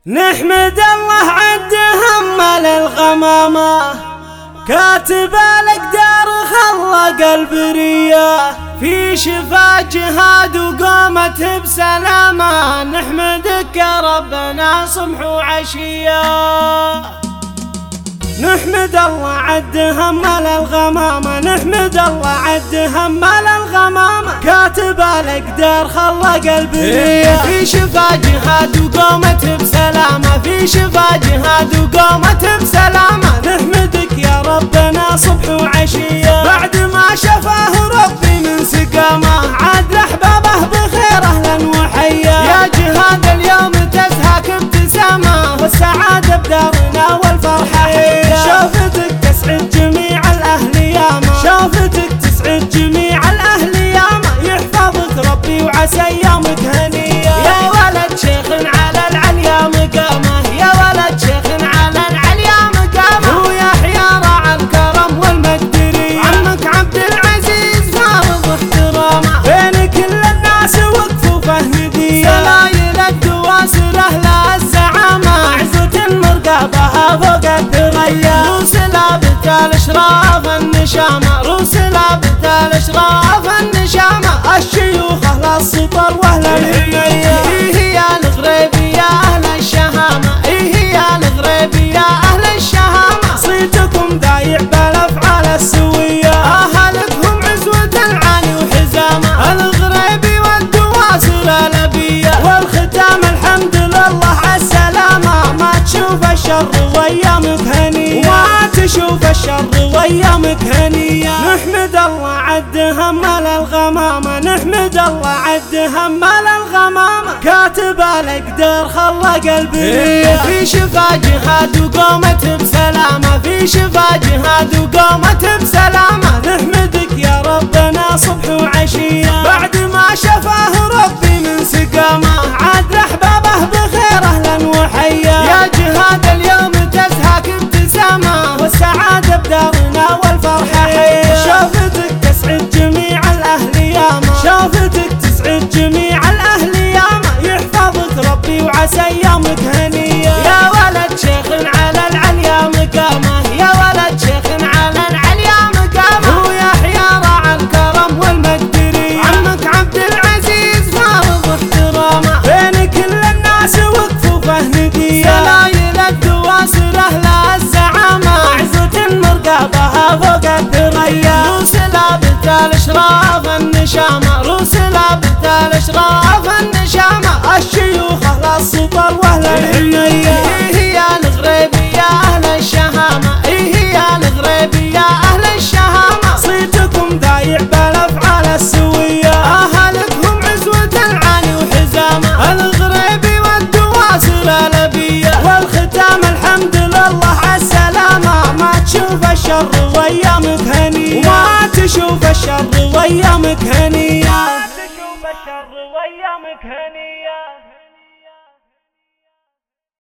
نحمد الله عد هم للغمامة، كاتب الأقدار خلق البرية، في شفا جهاد وقامت بسلامة. نحمدك يا ربنا صبح وعشية. نحمد الله عد هم للغمامة، نحمد الله عد هم للغمامة، كاتب الأقدار خلق البرية، في شفا جهاد وقامت بسلامة، في شفا جهاد وقامت بسلامة. نحمدك يا ربنا صبح وعشية، بعد ما شفاه ربي من سقامه، عاد أحبابه بخير أهلا وحيا. يا جهاد اليوم تزهاك ابتسامة، والسعادة بدارنا والفرحة حيا. شوفتك تسعد جميع الأهل ياما، شوفتك تسعد جميع الأهل ياما، يحفظك ربي وعسى أيامك هنية. يا ولد شيخ على العليا مقامه، يا ولد شيخ على العليا مقامه، هو يحيى راعى الكرم والمقدرية، عمك عبد العزيز فارض احترامه، بين كل الناس وقفوا فهدية. سلايل الدواسر أهل الزعامة، عزوة مرقبها فوق الثريا، روس لابت الاشراف النشامة، روس لابت الاشراف النشامة، الشيوخ اهل السطر واهل الحمية. ايه يا الغريبي يا اهل الشهامة، ايه يا الغريبي يا اهل الشهامة، صيتكم دايع بالافعال السوية، اهلكم عزوة العاني وحزامة، الغريبي والدواسر الابية، والختام الحمد لله عالسلامة. ما تشوف الشر وايامك هنية، وما تشوف الشر وايامك هنية. نحمد الله عد هم للغمامة، نحمد الله عد هم للغمامة، كاتب الأقدار خلق البرية، في شفا جهاد وقامت بسلامة، في شفا جهاد وقامت بسلامة. نحمدك يا ربنا صبح وعشية، بعد ما شفاه ربي من سقامه، عاد أحبابه بخير أهلا وحيا. يا جهاد اليوم تزهاك ابتسامة، والسعادة بدارنا والفرحة حيا. شوفتك تسعد جميع الأهل ياما، شوفتك تسعد جميع الأهل ياما، يحفظك ربي وعسى أيامك هنية. يا ولد شيخ على العليا مقامه، يا ولد شيخ على العليا مقامه، هو يحيى راعى الكرم والمقدرية، عمك عبد العزيز فارض احترامه، بين كل الناس وقفوا فهدية. سلايل الدواسر أهل الزعامة، عزوة مرقبها فوق الثريا، روس لابت الاشراف النشامة، روس لابت الاشراف النشامة، الشيوخ اهل السطر واهل الحمية. ايه يا الغريبي يا اهل الشهامة، ايه يا الغريبي يا اهل الشهامة، صيتكم دايع بالافعال السوية، اهلكم عزوة العاني وحزامة، الغريبي والدواسر الابية، والختام الحمد لله عالسلامة. ما تشوف الشر وايامك هنية، وما تشوف الشر وايامك هنية، ما تشوف الشر وايامك هنية.